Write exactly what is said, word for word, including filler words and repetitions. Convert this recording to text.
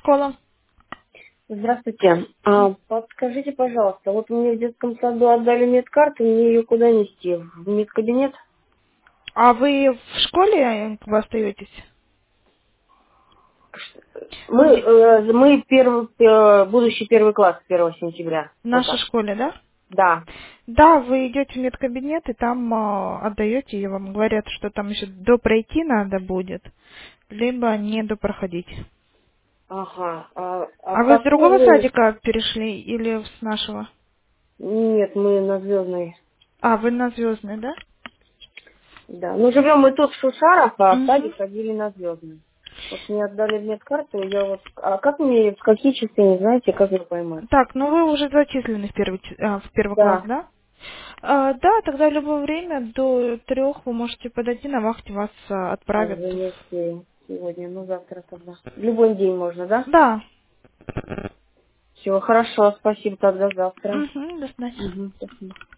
школа. Здравствуйте. А, подскажите, пожалуйста, вот мне в детском саду отдали медкарту, мне ее куда нести? В медкабинет? А вы в школе вы остаетесь? Мы, В э, мы первый, э, будущий первый класс первого сентября. Вот нашей так. школе, да? Да. Да, вы идете в медкабинет и там а, отдаете, и вам говорят, что там еще до пройти надо будет, либо не до проходить. Ага. А, а А в вы с какое другого время? садика перешли или с нашего? Нет, мы на Звездной. А, вы на Звездный, да? Да. Ну, живем мы тут в Шушарах, а в Угу. садик ходили на Звездную. Вот мне отдали медкарту, я вот... А как мне, в какие часы, не знаете, как ее поймать? Так, ну вы уже зачислены в первый, ч- а, в первый класс, Да. да? А, да, тогда в любое время до трех вы можете подойти на вахте, вас а, А отправят. уже не успею сегодня, ну завтра тогда. В любой день можно, да? Да. Все, хорошо, спасибо, тогда завтра. Угу, до свидания. Угу, спасибо.